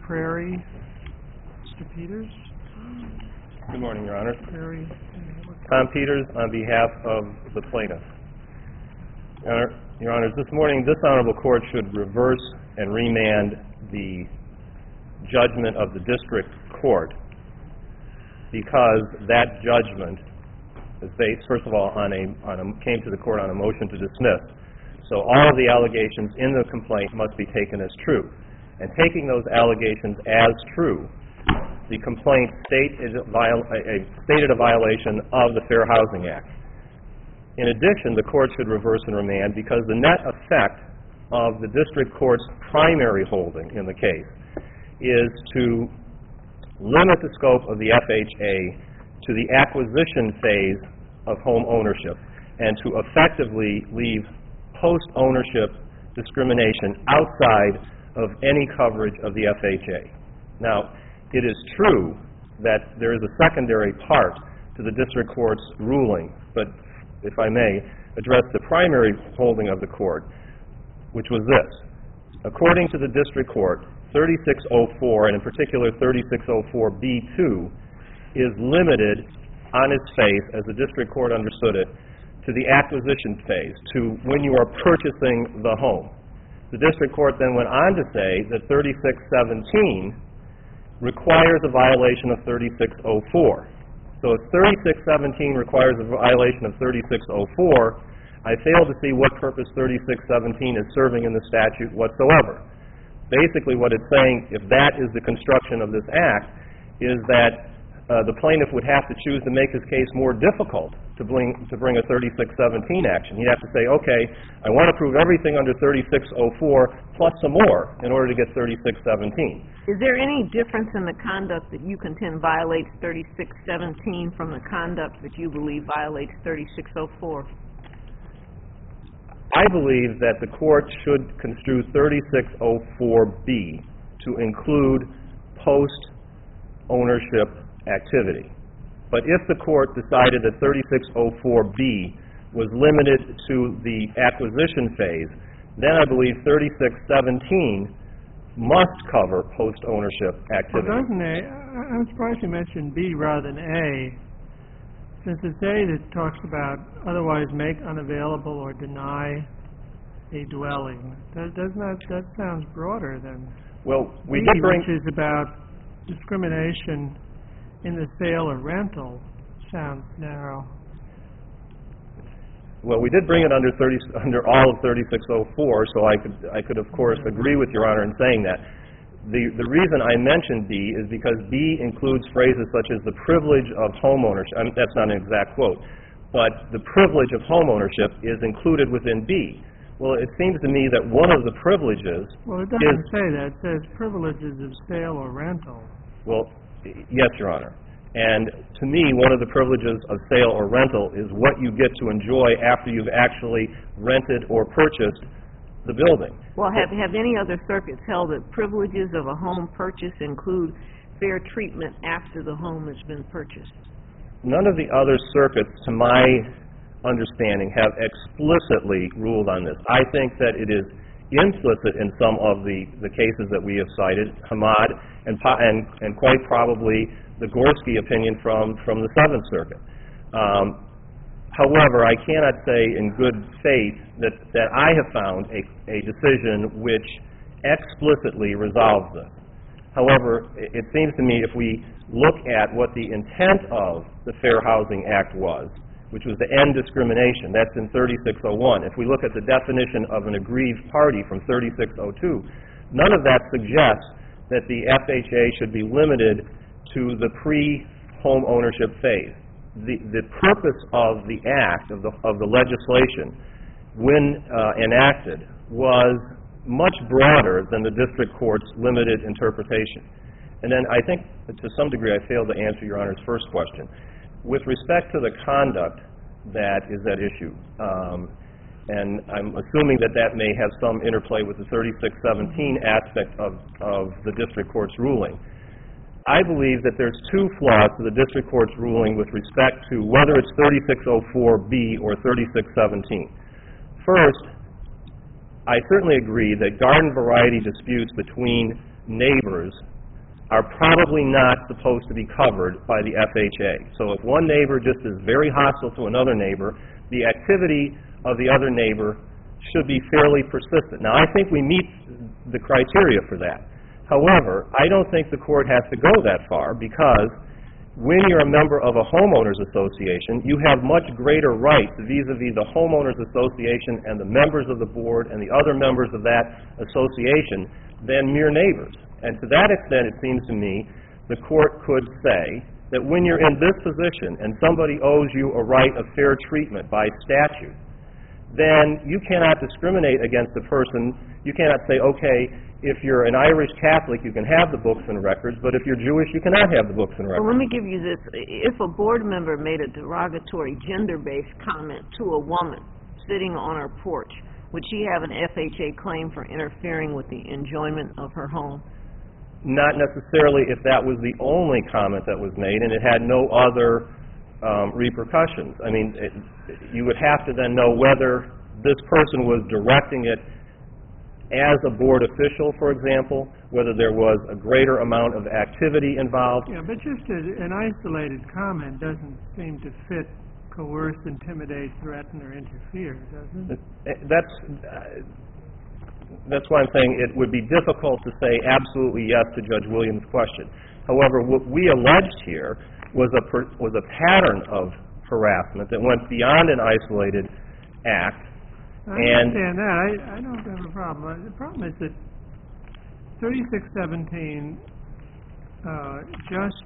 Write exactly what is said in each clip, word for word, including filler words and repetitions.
Prairie. Mister Peters? Good morning, Your Honor. Prairie. Tom Peters on behalf of the plaintiff. Your Honor, Your Honors, this morning this Honorable Court should reverse and remand the judgment of the District Court because that judgment is based, first of all, on a, on a came to the Court on a motion to dismiss. So all of the allegations in the complaint must be taken as true. And taking those allegations as true, the complaint stated a, viol a, stated a violation of the Fair Housing Act. In addition, the Court should reverse and remand because the net effect of the District Court's primary holding in the case is to limit the scope of the F H A to the acquisition phase of home ownership and to effectively leave post-ownership discrimination outside of any coverage of the F H A. Now, it is true that there is a secondary part to the District Court's ruling, but if I may address the primary holding of the Court, which was this. According to the District Court, thirty-six oh four, and in particular thirty-six oh four B two, is limited on its face, as the District Court understood it, to the acquisition phase, to when you are purchasing the home. The District Court then went on to say that thirty-six seventeen requires a violation of thirty-six oh four. So if thirty-six seventeen requires a violation of thirty-six oh four, I fail to see what purpose thirty-six seventeen is serving in the statute whatsoever. Basically what it's saying, if that is the construction of this act, is that uh, the plaintiff would have to choose to make his case more difficult to bring, to bring a thirty-six seventeen action. He'd have to say, okay, I want to prove everything under thirty-six oh four plus some more in order to get thirty-six seventeen. Is there any difference in the conduct that you contend violates thirty-six seventeen from the conduct that you believe violates thirty-six oh four? I believe that the Court should construe thirty-six oh four B to include post-ownership activity. But if the Court decided that thirty-six oh four B was limited to the acquisition phase, then I believe thirty-six seventeen must cover post-ownership activity. Well, doesn't A, I'm surprised you mentioned B rather than A, since it's A that talks about otherwise make unavailable or deny a dwelling. That, doesn't that, that sounds broader than well, we B, did bring, which is about discrimination in the sale or rental. Sounds narrow. Well, we did bring it under thirty under all of thirty-six oh four, so I could I could of course agree with Your Honor in saying that. The the reason I mentioned B is because B includes phrases such as the privilege of home ownership. I mean, that's not an exact quote, but the privilege of home ownership is included within B. Well, it seems to me that one of the privileges Well, it doesn't is, say that. It says privileges of sale or rental. Well, yes, Your Honor. And to me, one of the privileges of sale or rental is what you get to enjoy after you've actually rented or purchased the building. Well, have, have any other circuits held that privileges of a home purchase include fair treatment after the home has been purchased? None of the other circuits, to my understanding, have explicitly ruled on this. I think that it is implicit in some of the, the cases that we have cited, Hamad, and, and, and quite probably the Gorski opinion from, from the Seventh Circuit. Um, however, I cannot say in good faith that, that I have found a, a decision which explicitly resolves this. However, it, it seems to me if we look at what the intent of the Fair Housing Act was, which was to end discrimination, that's in thirty-six oh one. If we look at the definition of an aggrieved party from thirty-six oh two, none of that suggests that the F H A should be limited to the pre-home ownership phase. The, the purpose of the act, of the, of the legislation, when uh, enacted, was much broader than the district court's limited interpretation. And then I think, to some degree, I failed to answer Your Honor's first question. With respect to the conduct that is at issue, um, and I'm assuming that that may have some interplay with the thirty-six seventeen aspect of, of the district court's ruling, I believe that there's two flaws to the district court's ruling with respect to whether it's thirty-six oh four B or thirty-six seventeen. First, I certainly agree that garden variety disputes between neighbors are probably not supposed to be covered by the F H A. So if one neighbor just is very hostile to another neighbor, the activity of the other neighbor should be fairly persistent. Now, I think we meet the criteria for that. However, I don't think the court has to go that far, because when you're a member of a homeowners association, you have much greater rights vis-a-vis the homeowners association and the members of the board and the other members of that association than mere neighbors. And to that extent, it seems to me, the court could say that when you're in this position and somebody owes you a right of fair treatment by statute, then you cannot discriminate against a person. You cannot say, okay, if you're an Irish Catholic, you can have the books and records, but if you're Jewish, you cannot have the books and records. Well, let me give you this. If a board member made a derogatory gender-based comment to a woman sitting on her porch, would she have an F H A claim for interfering with the enjoyment of her home? Not necessarily if that was the only comment that was made and it had no other um, repercussions. I mean, it, you would have to then know whether this person was directing it as a board official, for example, whether there was a greater amount of activity involved. Yeah, but just a, an isolated comment doesn't seem to fit coerce, intimidate, threaten, or interfere, does it? That's, uh, that's why I'm saying it would be difficult to say absolutely yes to Judge Williams' question. However, what we alleged here was a, per, was a pattern of harassment that went beyond an isolated act. I and understand that. I, I don't have a problem. The problem is that thirty-six seventeen uh, just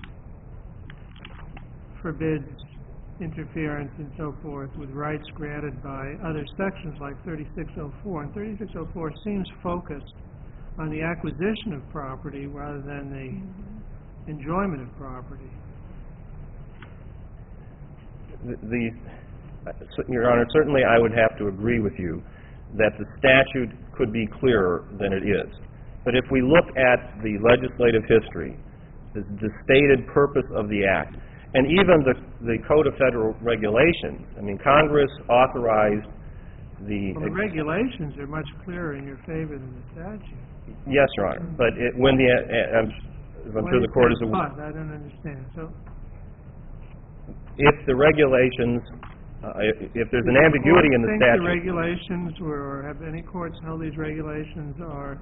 forbids interference and so forth with rights granted by other sections like thirty-six oh four. And thirty-six oh four seems focused on the acquisition of property rather than the enjoyment of property. The, the Your Honor, certainly I would have to agree with you that the statute could be clearer than it is. But if we look at the legislative history, the, the stated purpose of the Act, and even the, the Code of Federal Regulations, I mean, Congress authorized the... Well, the regulations are much clearer in your favor than the statute. Yes, Your Honor, but it, when the... Uh, I'm, I'm sure the Court is aware... I don't understand. So, if the regulations... Uh, if there's an ambiguity in the statute... statute... Do you think the regulations were, or have any courts held these regulations are...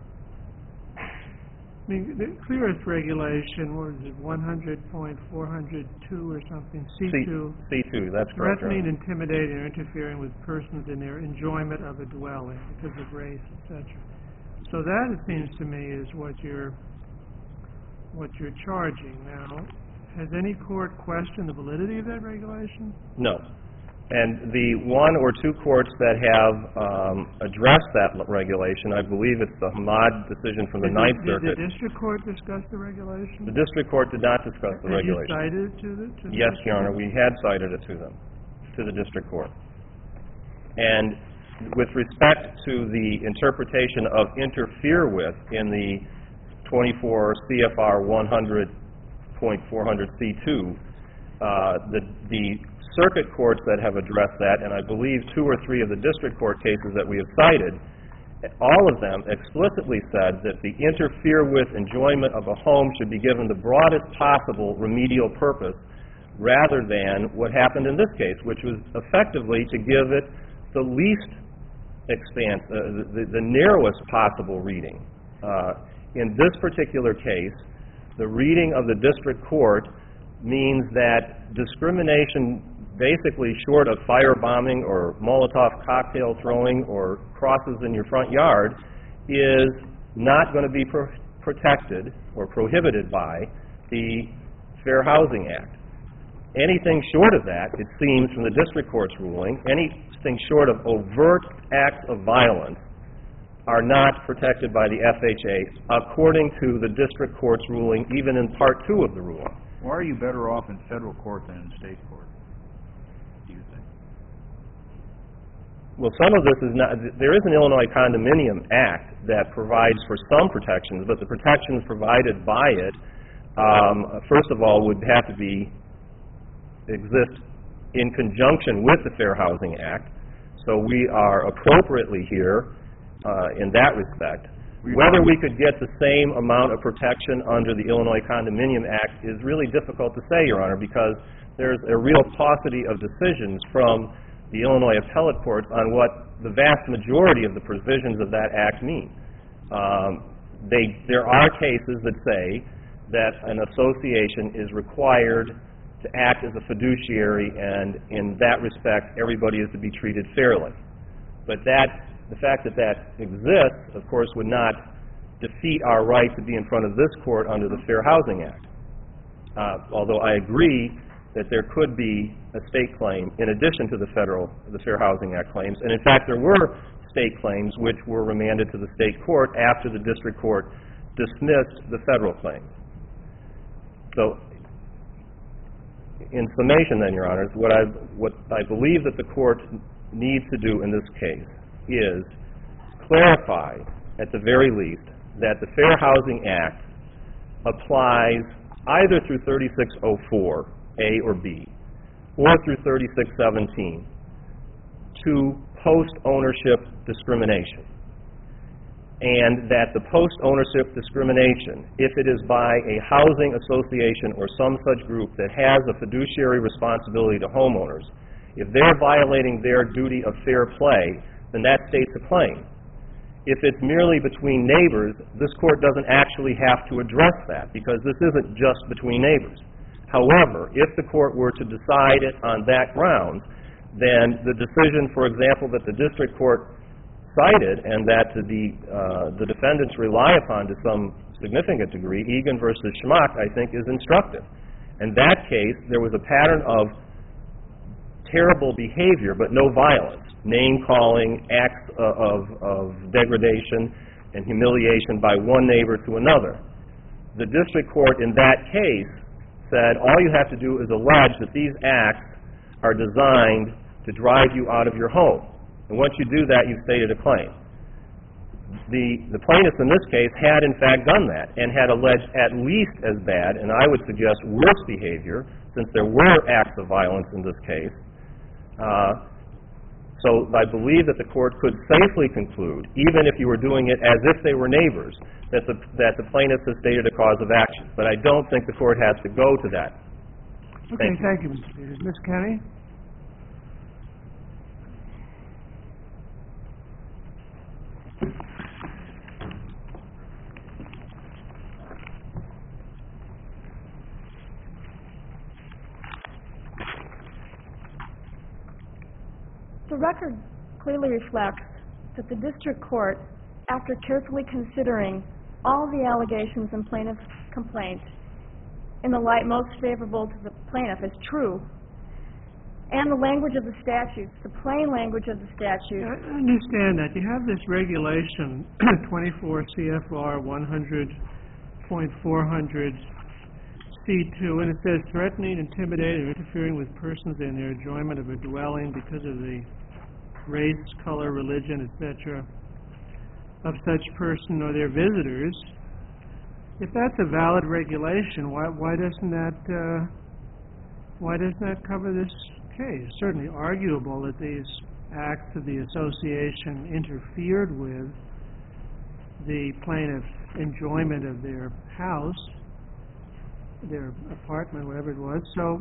I mean, the clearest regulation was it one hundred point four oh two or something, C two. C two, that's correct. Threatening, intimidating, or interfering with persons in their enjoyment of a dwelling because of race, et cetera. So that, it seems to me, is what you're, what you're charging. Now, has any court questioned the validity of that regulation? No. And the one or two courts that have um, addressed that regulation, I believe it's the Hamad decision from the Ninth Circuit. Did the district court discuss the regulation? The district court did not discuss the regulation. Have you cited it to the, to the Yes, Your Honor, we had cited it to them, to the district court. And with respect to the interpretation of interfere with in the twenty-four C F R one hundred point four hundred C two, uh, the, the circuit courts that have addressed that, and I believe two or three of the district court cases that we have cited, all of them explicitly said that the interfere with enjoyment of a home should be given the broadest possible remedial purpose rather than what happened in this case, which was effectively to give it the least expanse, uh, the, the narrowest possible reading. Uh, in this particular case, the reading of the district court means that discrimination basically short of firebombing or Molotov cocktail throwing or crosses in your front yard is not going to be pro protected or prohibited by the Fair Housing Act. Anything short of that, it seems from the district court's ruling, anything short of overt acts of violence are not protected by the F H A according to the district court's ruling, even in part two of the ruling. Why are you better off in federal court than in state court? Well, some of this is not, there is an Illinois Condominium Act that provides for some protections, but the protections provided by it, um, first of all, would have to be, exist in conjunction with the Fair Housing Act. So we are appropriately here uh, in that respect. Whether we could get the same amount of protection under the Illinois Condominium Act is really difficult to say, Your Honor, because there's a real paucity of decisions from the Illinois appellate courts on what the vast majority of the provisions of that act mean. Um, they, there are cases that say that an association is required to act as a fiduciary, and in that respect, everybody is to be treated fairly. But that, the fact that that exists, of course, would not defeat our right to be in front of this court under the Fair Housing Act. Uh, although I agree that there could be a state claim in addition to the federal, the Fair Housing Act claims. And in fact, there were state claims which were remanded to the state court after the district court dismissed the federal claims. So, in summation then, Your Honors, what I, what I believe that the court needs to do in this case is clarify, at the very least, that the Fair Housing Act applies either through thirty-six oh four, A or B, or through thirty-six seventeen to post-ownership discrimination. And that the post-ownership discrimination, if it is by a housing association or some such group that has a fiduciary responsibility to homeowners, if they're violating their duty of fair play, then that states a claim. If it's merely between neighbors, this court doesn't actually have to address that, because this isn't just between neighbors. However, if the court were to decide it on that ground, then the decision, for example, that the district court cited and that the, uh, the defendants rely upon to some significant degree, Egan versus Schmuck, I think, is instructive. In that case, there was a pattern of terrible behavior, but no violence, name-calling, acts of, of degradation and humiliation by one neighbor to another. The district court in that case said all you have to do is allege that these acts are designed to drive you out of your home. And once you do that, you've stated a claim. The, the plaintiffs in this case had in fact done that and had alleged at least as bad, and I would suggest worse behavior, since there were acts of violence in this case. Uh, so I believe that the court could safely conclude, even if you were doing it as if they were neighbors, that the, that the plaintiffs has stated a cause of action. But I don't think the court has to go to that. Okay, Thank you. thank you, Mister Peters. Miz Kenny? The record clearly reflects that the district court, after carefully considering all the allegations in plaintiff's complaint in the light most favorable to the plaintiff as true, and the language of the statutes, the plain language of the statute. I understand that. You have this regulation, twenty-four C F R one hundred point four hundred C two, and it says threatening, intimidating, or interfering with persons in their enjoyment of a dwelling because of the race, color, religion, et cetera, of such person or their visitors. If that's a valid regulation, why, why doesn't that uh, why doesn't that cover this case? Certainly arguable that these acts of the association interfered with the plaintiff's enjoyment of their house, their apartment, whatever it was. So,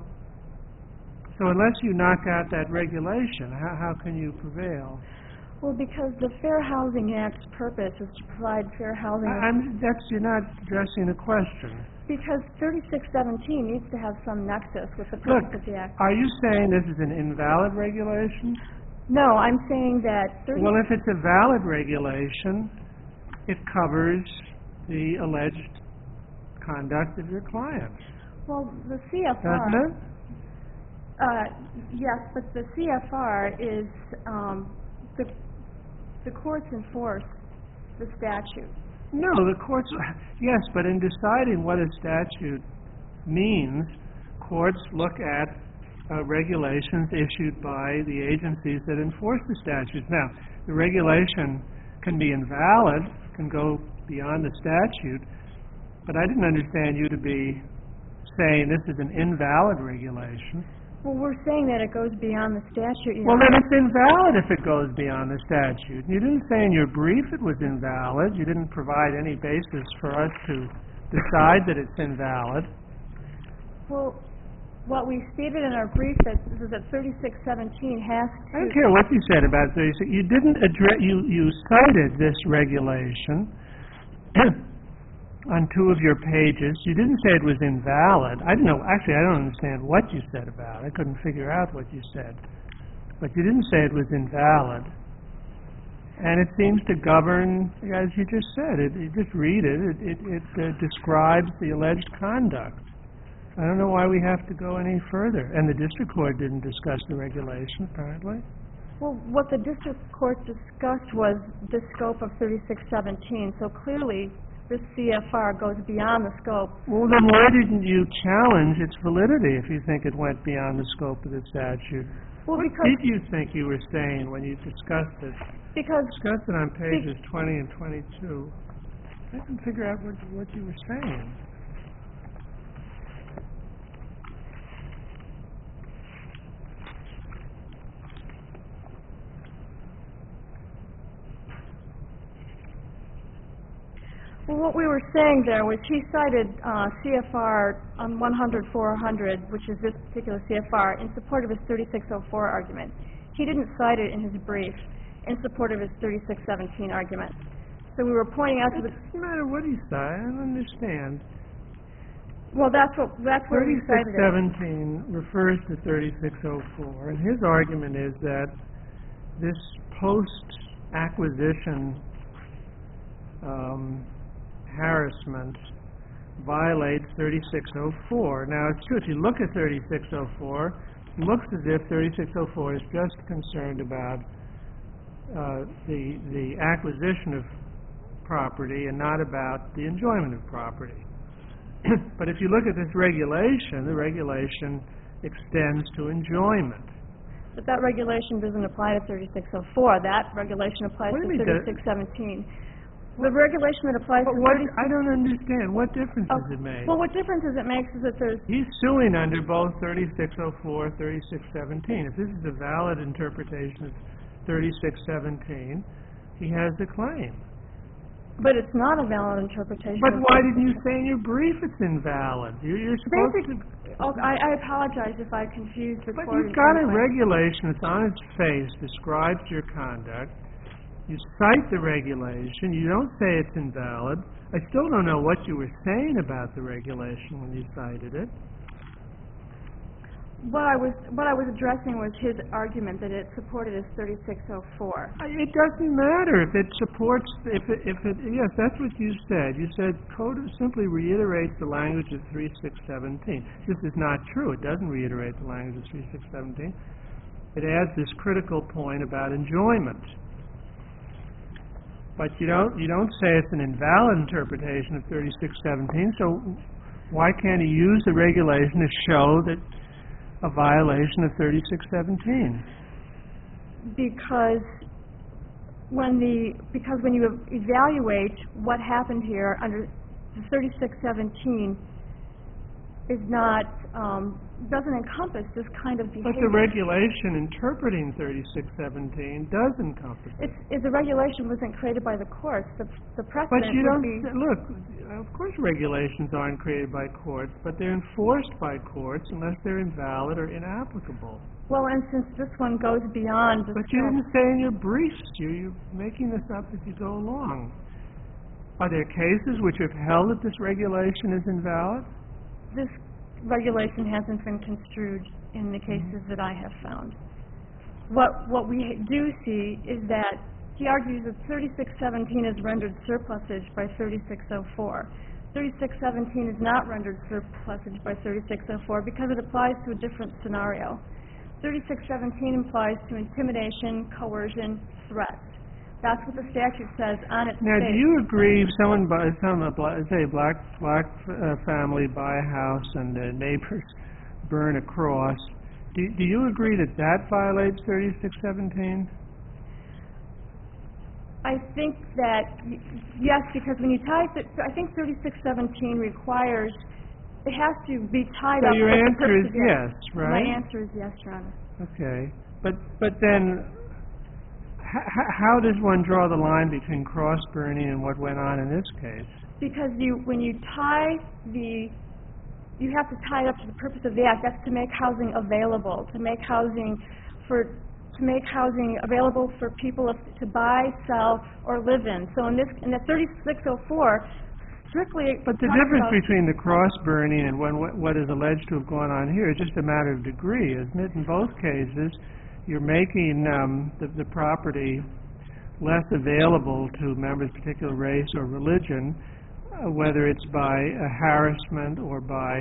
so unless you knock out that regulation, how, how can you prevail? Well, because the Fair Housing Act's purpose is to provide fair housing. I, I'm, that's, you're not addressing the question. Because thirty-six seventeen needs to have some nexus with the Look, purpose of the Act. are you saying this is an invalid regulation? No, I'm saying that thirty... Well, if it's a valid regulation, it covers the alleged conduct of your client. Well, the C F R... Doesn't it? Uh, yes, but the C F R is... Um, the, the courts enforce the statute. No, the courts... Yes, but in deciding what a statute means, courts look at uh, regulations issued by the agencies that enforce the statutes. Now, the regulation can be invalid, can go beyond the statute, but I didn't understand you to be saying this is an invalid regulation. Well, we're saying that it goes beyond the statute, Your Well, then Honor. it's invalid if it goes beyond the statute. You didn't say in your brief it was invalid. You didn't provide any basis for us to decide that it's invalid. Well, what we stated in our brief that is that thirty-six seventeen has to... I don't care what you said about thirty-six. You didn't address, you, you cited this regulation on two of your pages. You didn't say it was invalid. I don't know, actually, I don't understand what you said about it. I couldn't figure out what you said. But you didn't say it was invalid. And it seems to govern, as you just said, it, you just read it, it, it, it uh, describes the alleged conduct. I don't know why we have to go any further. And the district court didn't discuss the regulation, apparently. Well, what the district court discussed was the scope of thirty-six seventeen, so clearly this C F R goes beyond the scope. Well, then why didn't you challenge its validity if you think it went beyond the scope of the statute? Well, What because... did you think you were saying when you discussed it? Because... Discussed it on pages twenty and twenty-two. I couldn't figure out what, what you were saying. Well, what we were saying there was he cited uh, C F R on one hundred four hundred, which is this particular C F R, in support of his thirty-six oh four argument. He didn't cite it in his brief in support of his thirty-six seventeen argument. So we were pointing out to the... It doesn't matter what he said. I don't understand. Well, that's what that's where we thirty-six cited it. seventeen refers to thirty-six oh four, and his argument is that this post-acquisition um, harassment violates thirty-six oh four. Now, it's true, if you look at thirty-six oh four, it looks as if thirty-six oh four is just concerned about uh, the, the acquisition of property and not about the enjoyment of property. But if you look at this regulation, the regulation extends to enjoyment. But that regulation doesn't apply to thirty-six oh four. That regulation applies What do to you mean that- thirty-six seventeen. The regulation that applies But to what, thirty... I don't understand. What difference Oh, does it make? well, what differences it makes is that there's... He's suing under both thirty-six oh four, thirty-six seventeen. If this is a valid interpretation of thirty-six seventeen, he has a claim. But it's not a valid interpretation. But of- why didn't you say in your brief it's invalid? You, you're supposed Basic, to... oh, I, I apologize if I confused the But court. you've in got a some way. regulation that's on its face, describes your conduct. You cite the regulation. You don't say it's invalid. I still don't know what you were saying about the regulation when you cited it. What I was what I was addressing was his argument that it supported his thirty-six oh four. I- It doesn't matter if it supports, if it, if it, yes, that's what you said. You said code simply reiterates the language of thirty-six seventeen. This is not true. It doesn't reiterate the language of thirty-six seventeen. It adds this critical point about enjoyment. But you don't, you don't say it's an invalid interpretation of thirty-six seventeen, so why can't he use the regulation to show that a violation of thirty-six seventeen? Because when the because when you evaluate what happened here under thirty-six seventeen is not um, doesn't encompass this kind of But behavior. the regulation interpreting thirty-six seventeen does encompass it. It's, it's the regulation wasn't created by the courts. The the But precedent you don't, would be. s- look, of course regulations aren't created by courts, but they're enforced by courts unless they're invalid or inapplicable. Well, and since this one goes beyond the But you scope- didn't say in your briefs, you, you're making this up as you go along. Are there cases which have held that this regulation is invalid? this regulation hasn't been construed in the cases that I have found. What what we do see is that he argues that thirty-six seventeen is rendered surplusage by thirty-six oh four. thirty-six seventeen is not rendered surplusage by thirty-six oh four because it applies to a different scenario. thirty-six seventeen applies to intimidation, coercion, threats. That's what the statute says on its Now, do face. you agree if someone buys, some, a bla- say, a black, black uh, family buy a house and the neighbors burn a cross, do, do you agree that that violates thirty-six seventeen? I think that, y- yes, because when you type it, I think thirty-six seventeen requires it has to be tied So up your with the answer purpose is of the yes, act. right? My answer is yes, Your Honor. Okay, but, but then, h- how does one draw the line between cross-burning and what went on in this case? Because you, when you tie the, you have to tie it up to the purpose of the act. That's to make housing available, to make housing for, to make housing available for people of- to buy, sell, or live in. So in this, in the thirty-six oh four, strictly But the talks difference about- between the cross-burning and when, what, what is alleged to have gone on here is just a matter of degree, isn't it? In both cases, you're making um, the, the property less available to members of a particular race or religion, uh, whether it's by uh, harassment or by,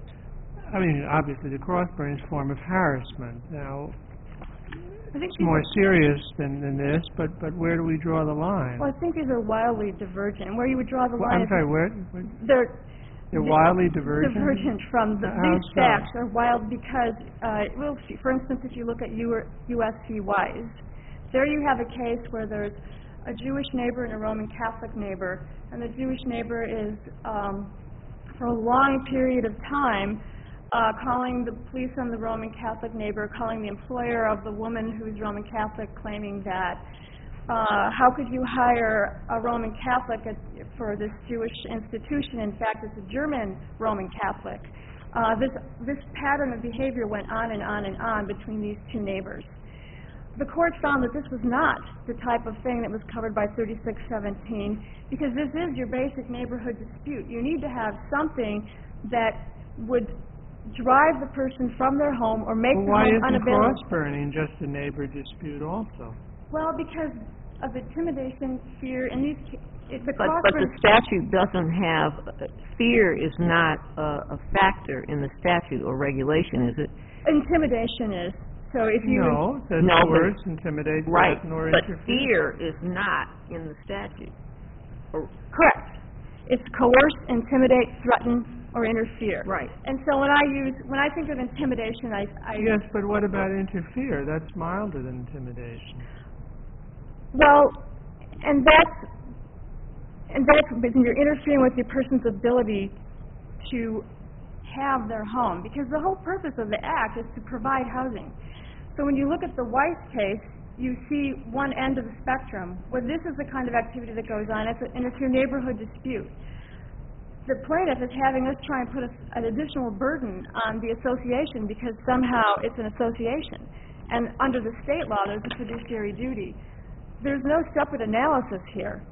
I mean, obviously the cross-burning is a form of harassment. Now, I think it's these more are- serious than, than this, but, but where do we draw the line? Well, I think these are wildly divergent. And where you would draw the Well, line I'm is sorry, where, where- they're they're di- wildly divergent? divergent from the, How these so? facts are wild because, uh, well, f- for instance, if you look at U- U S C Wise, there you have a case where there's a Jewish neighbor and a Roman Catholic neighbor, and the Jewish neighbor is, um, for a long period of time, uh, calling the police on the Roman Catholic neighbor, calling the employer of the woman who's Roman Catholic, claiming that uh, how could you hire a Roman Catholic at, for this Jewish institution? In fact, it's a German Roman Catholic. Uh, this, this pattern of behavior went on and on and on between these two neighbors. The court found that this was not the type of thing that was covered by thirty-six seventeen because this is your basic neighborhood dispute. You need to have something that would drive the person from their home or make Well, the why home isn't unavailable. cross-burning just a neighbor dispute also? Well, because of intimidation, fear, and these, ca- it's a But, but the cross. statute doesn't have, uh, fear is not a, a factor in the statute or regulation, is it? Intimidation is. So if you No, it says No, but- coerce, intimidate, Right, threaten, or but interfere. fear is not in the statute. Or- correct, it's coerce, intimidate, threaten, or interfere. Right. And so when I use when I think of intimidation, I, I Yes, but what about interfere? That's milder than intimidation. well, and that's and that's when you're interfering with the person's ability to have their home, because the whole purpose of the act is to provide housing. So when you look at the Weiss case, you see one end of the spectrum where this is the kind of activity that goes on, it's a, and it's your neighborhood dispute. The plaintiff is having us try and put a, an additional burden on the association because somehow it's an association. And under the state law, there's a fiduciary duty. There's no separate analysis here.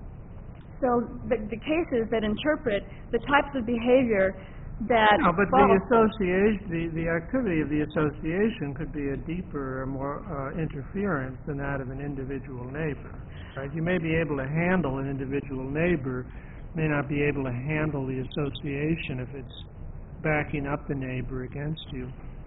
So the, the cases that interpret the types of behavior that No, but the follow- association, the, the activity of the association could be a deeper, more uh, interference than that of an individual neighbor, right? You may be able to handle an individual neighbor, may not be able to handle the association if it's backing up the neighbor against you.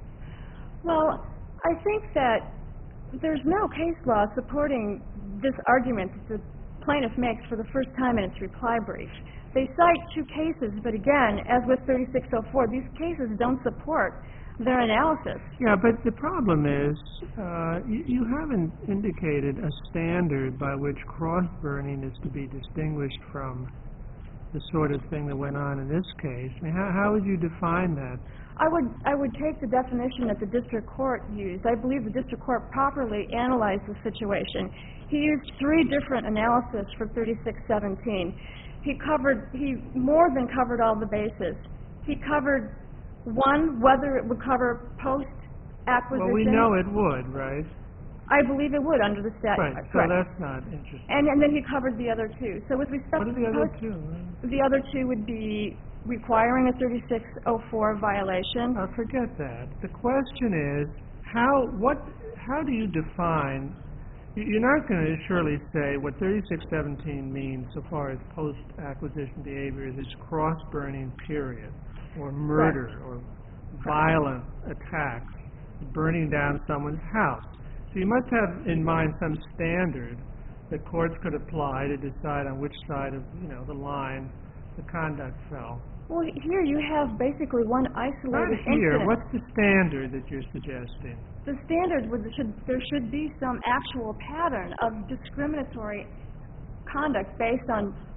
Well, I think that there's no case law supporting this argument that the plaintiff makes for the first time in its reply brief. They cite two cases, but again, as with thirty-six oh four, these cases don't support their analysis. Yeah, but the problem is, uh, you, you haven't indicated a standard by which cross-burning is to be distinguished from the sort of thing that went on in this case. I mean, how, how would you define that? I would I would take the definition that the district court used. I believe the district court properly analyzed the situation. He used three different analyses for thirty-six seventeen. He covered, he more than covered all the bases. He covered, one, whether it would cover post-acquisition. Well, we know it would, right? I believe it would under the statute. Right, so Correct. that's not interesting. And, and then he covered the other two. So with respect What are to the other post- two? the other two would be requiring a thirty-six oh four violation. Uh, forget that. The question is, how, what, how do you define, you- you're not going to surely say what thirty-six seventeen means so far as post-acquisition behavior is it's cross-burning period, or murder, or violent attacks, burning down someone's house. So you must have in mind some standard that courts could apply to decide on which side of, you know, the line the conduct fell. Well, here you have basically one Not isolated here. incident. What's the standard that you're suggesting? The standard would, should, there should be some actual pattern of discriminatory conduct based on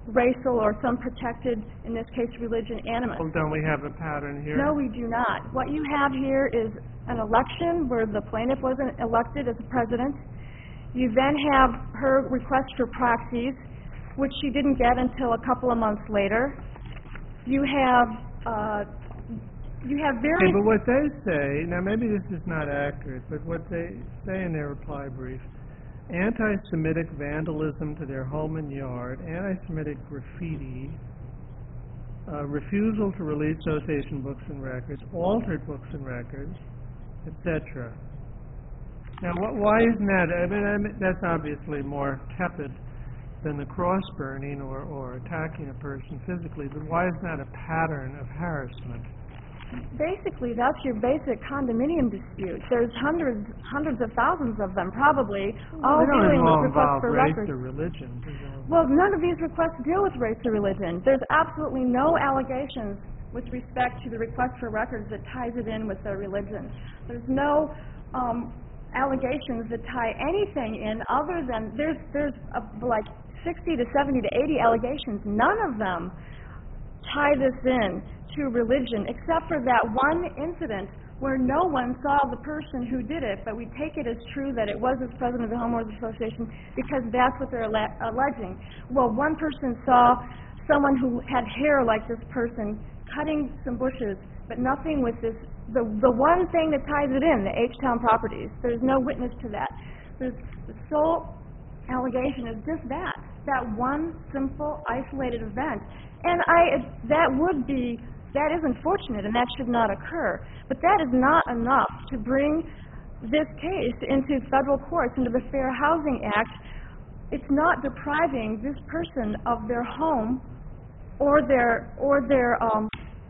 racial or some protected, in this case, religion animus. Well, don't we have a pattern here? No, we do not. What you have here is an election where the plaintiff wasn't elected as president. You then have her request for proxies, which she didn't get until a couple of months later. You have, uh, you have very... Okay, but what they say, now maybe this is not accurate, but what they say in their reply brief, anti-Semitic vandalism to their home and yard, anti-Semitic graffiti, uh, refusal to release association books and records, altered books and records, et cetera. Now, what, why isn't that? I mean, I mean, that's obviously more tepid than the cross-burning or, or attacking a person physically, but why isn't that a pattern of harassment? Basically, that's your basic condominium dispute. There's hundreds, hundreds of thousands of them, probably, all They don't dealing all with requests involve for race records. or religion. do they? Well, none of these requests deal with race or religion. There's absolutely no allegations with respect to the request for records that ties it in with their religion. There's no um, allegations that tie anything in other than, there's, there's uh, like sixty to seventy to eighty allegations. None of them tie this in to religion, except for that one incident where no one saw the person who did it, but we take it as true that it was the president of the Homeowners Association because that's what they're alle- alleging. Well, one person saw someone who had hair like this person cutting some bushes, but nothing with this, the, the one thing that ties it in, the H-Town properties. There's no witness to that. There's, the sole allegation is just that, that one simple, isolated event. And I, that would be, that is unfortunate, and that should not occur. But that is not enough to bring this case into federal courts, into the Fair Housing Act. It's not depriving this person of their home or their, or their, um,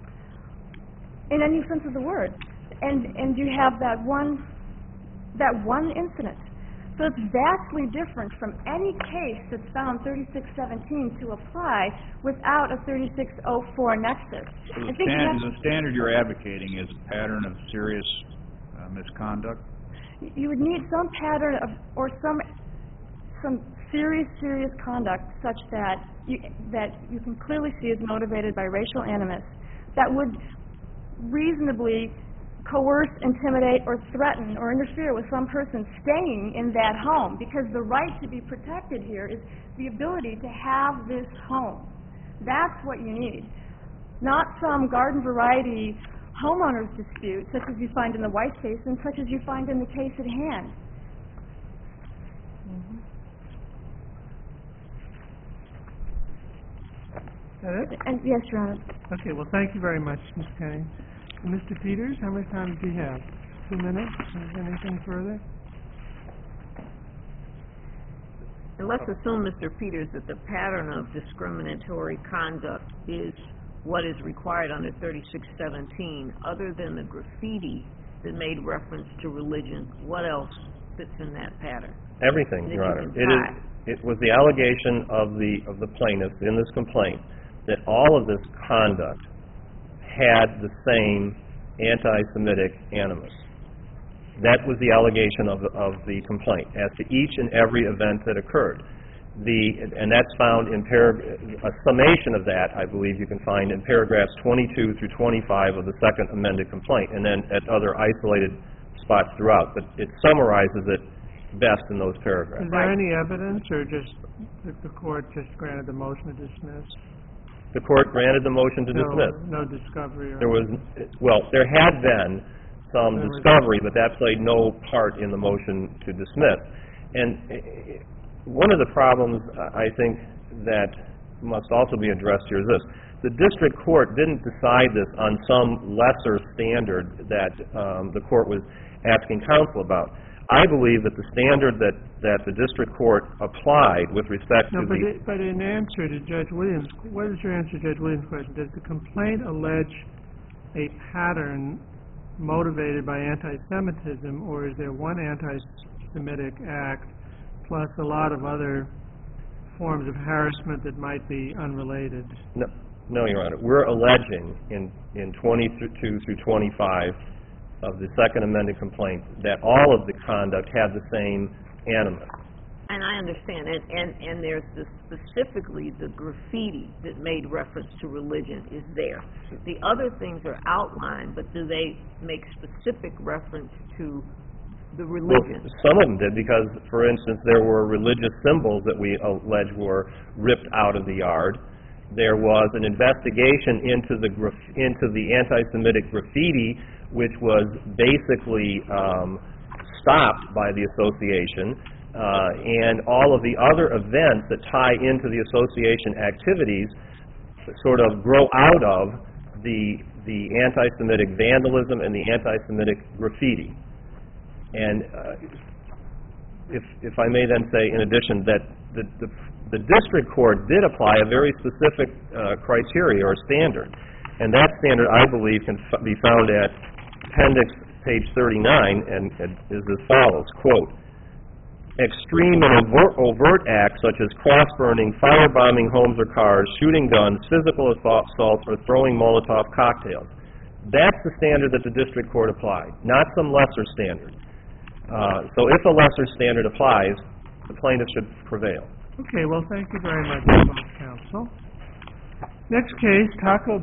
in any sense of the word. And, and you have that one, that one incident. So it's vastly different from any case that's found thirty-six seventeen to apply without a thirty-six oh four nexus. So I the, think stand, that's- the standard you're advocating is a pattern of serious uh, misconduct? you would need some pattern of, or some, some serious, serious conduct such that you, that you can clearly see is motivated by racial animus that would reasonably coerce, intimidate, or threaten or interfere with some person staying in that home, because the right to be protected here is the ability to have this home. That's what you need. Not some garden variety homeowners dispute such as you find in the White case and such as you find in the case at hand. Mm-hmm. That it? And yes, Your Honor. Okay, well, thank you very much, Miz Kenny. And Mister Peters, how much time do you have? Two minutes? Is there anything further? And let's assume, Mister Peters, that the pattern of discriminatory conduct is what is required under thirty-six seventeen. Other than the graffiti that made reference to religion, what else fits in that pattern? Everything, That Your you Honor. can It is, tie. it was the allegation of the, of the plaintiff in this complaint that all of this conduct had the same anti-Semitic animus. That was the allegation of the, of the complaint as to each and every event that occurred. The, and that's found in parag- a summation of that, I believe you can find in paragraphs twenty-two through twenty-five of the second amended complaint, and then at other isolated spots throughout. But it summarizes it best in those paragraphs. Is there any evidence, or just that the court just granted the motion to dismiss? The court granted the motion to No, dismiss. no discovery or... There was, well, there had been some There was- discovery, but that played no part in the motion to dismiss. And eh, one of the problems, uh, I think, that must also be addressed here is this. The district court didn't decide this on some lesser standard that um, the court was asking counsel about. I believe that the standard that, that the district court applied with respect No, to but, the... it, but in answer to Judge Williams, what is your answer to Judge Williams' question? Does the complaint allege a pattern motivated by anti-Semitism, or is there one anti-Semitic act plus a lot of other forms of harassment that might be unrelated? No, no, Your Honor. We're alleging in, in twenty-two through twenty-five of the second amended complaint that all of the conduct had the same animus. And I understand, and, and, and there's the, specifically the graffiti that made reference to religion is there. The other things are outlined, but do they make specific reference to the religion? Well, some of them did, because, for instance, there were religious symbols that we allege were ripped out of the yard. There was an investigation into the graf- into the anti-Semitic graffiti, which was basically um, stopped by the association. Uh, and all of the other events that tie into the association activities sort of grow out of the the anti-Semitic vandalism and the anti-Semitic graffiti. And uh, if if I may then say, in addition, that the the, the district court did apply a very specific uh, criteria or standard, and that standard, I believe, can f- be found at appendix page thirty-nine, and, and is as follows, quote, extreme and overt, overt acts such as cross-burning, firebombing homes or cars, shooting guns, physical assaults, or throwing Molotov cocktails. That's the standard that the district court applied, not some lesser standard. Uh, so if a lesser standard applies, the plaintiff should prevail. Okay, well, thank you very much, counsel. Next case, Taco